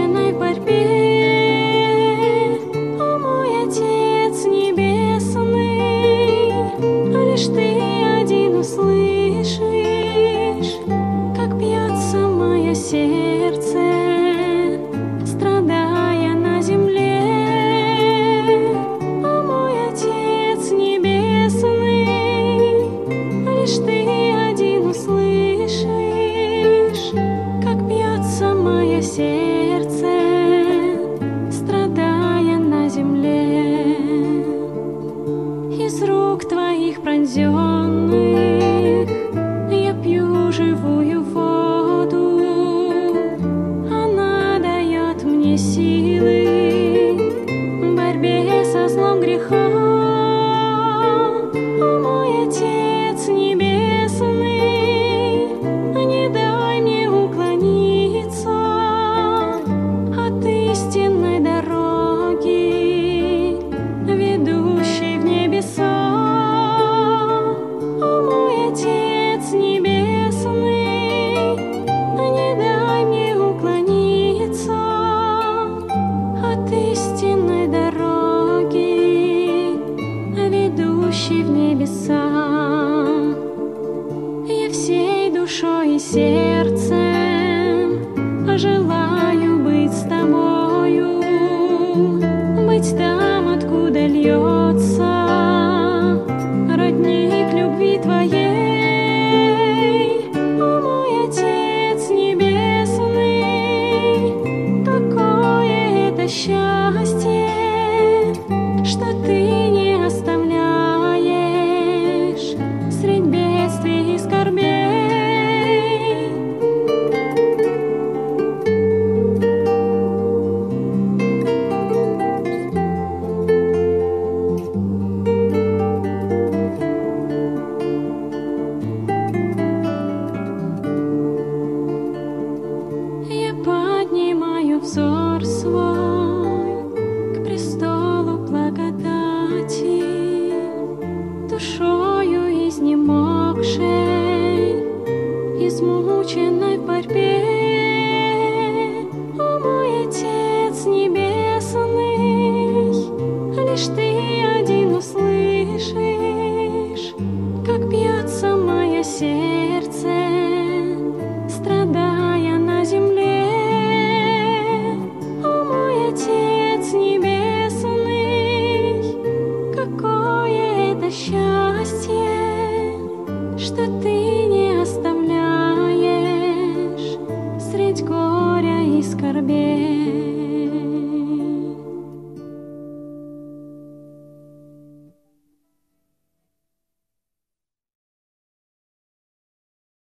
измученной борьбе. О мой Отец Небесный, лишь Ты один услышишь, как бьется мое сердце, страдая на земле. О мой Отец Небесный, лишь Ты один услышишь, как бьется мое сердце, страдая на земле. Из рук Твоих пронзенных я пью живую воду, она дает мне силы в борьбе со злом греха. О мой Отец Небесный, не дай мне уклониться от истинной дороги, ведущей в небеса. О мой Отец Небесный, не дай мне уклониться от истинной дороги, ведущей в небеса. Я всей душой и сердцем желаю быть с Тобою, быть там, откуда льется родник любви Твоей. О мой Отец Небесный, какое это счастье, что Ты не оставляешь средь бедствий и скорбей. Я поднимаю взор свой к престолу благодати, душою изнемогшей, измученной в борьбе. О мой Отец Небесный, лишь Ты один услышишь, как бьется мое сердце,